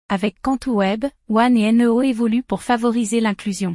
Avec Cantu Web, One et NEO évoluent pour favoriser l'inclusion.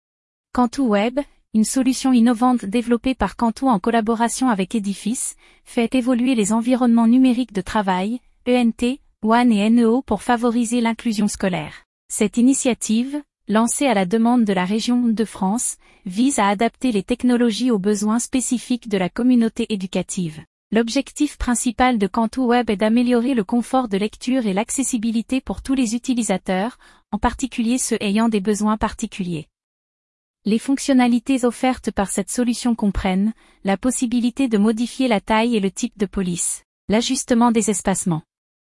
Cantu Web, une solution innovante développée par Cantu en collaboration avec Edifice, fait évoluer les environnements numériques de travail, ENT, One et NEO pour favoriser l'inclusion scolaire. Cette initiative, lancée à la demande de la région de France, vise à adapter les technologies aux besoins spécifiques de la communauté éducative. L'objectif principal de Cantu Web est d'améliorer le confort de lecture et l'accessibilité pour tous les utilisateurs, en particulier ceux ayant des besoins particuliers. Les fonctionnalités offertes par cette solution comprennent la possibilité de modifier la taille et le type de police, l'ajustement des espacements,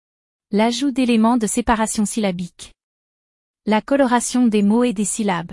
l'ajout d'éléments de séparation syllabique, la coloration des mots et des syllabes,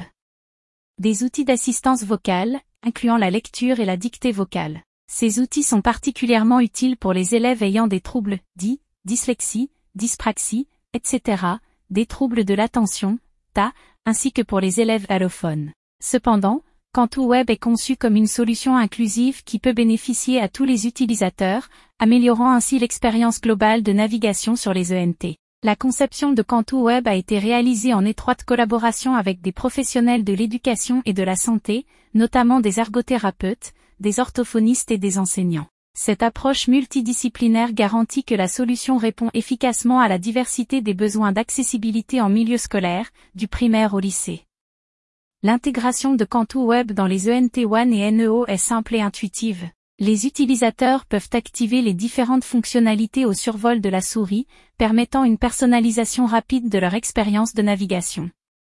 des outils d'assistance vocale, incluant la lecture et la dictée vocale. Ces outils sont particulièrement utiles pour les élèves ayant des troubles, dyslexie, dyspraxie, etc., des troubles de l'attention, TAA, ainsi que pour les élèves allophones. Cependant, Cantu Web est conçu comme une solution inclusive qui peut bénéficier à tous les utilisateurs, améliorant ainsi l'expérience globale de navigation sur les ENT. La conception de Cantu Web a été réalisée en étroite collaboration avec des professionnels de l'éducation et de la santé, notamment des ergothérapeutes, des orthophonistes et des enseignants. Cette approche multidisciplinaire garantit que la solution répond efficacement à la diversité des besoins d'accessibilité en milieu scolaire, du primaire au lycée. L'intégration de Cantu Web dans les ENT One et NEO est simple et intuitive. Les utilisateurs peuvent activer les différentes fonctionnalités au survol de la souris, permettant une personnalisation rapide de leur expérience de navigation.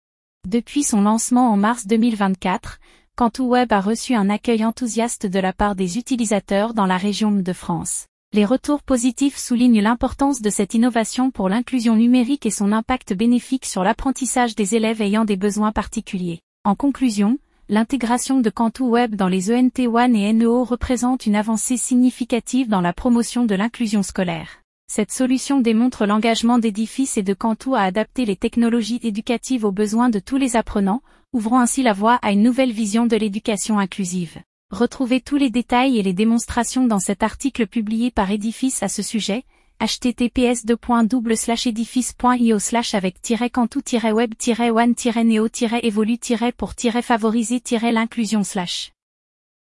Depuis son lancement en mars 2024, Cantu Web a reçu un accueil enthousiaste de la part des utilisateurs dans la région de France. Les retours positifs soulignent l'importance de cette innovation pour l'inclusion numérique et son impact bénéfique sur l'apprentissage des élèves ayant des besoins particuliers. En conclusion, l'intégration de Cantu Web dans les ENT One et NEO représente une avancée significative dans la promotion de l'inclusion scolaire. Cette solution démontre l'engagement d'Edifice et de Cantu à adapter les technologies éducatives aux besoins de tous les apprenants, ouvrant ainsi la voie à une nouvelle vision de l'éducation inclusive. Retrouvez tous les détails et les démonstrations dans cet article publié par Edifice à ce sujet, https://edifice.io/avec-cantu-web-one-neo-évolue- pour favoriser l'inclusion /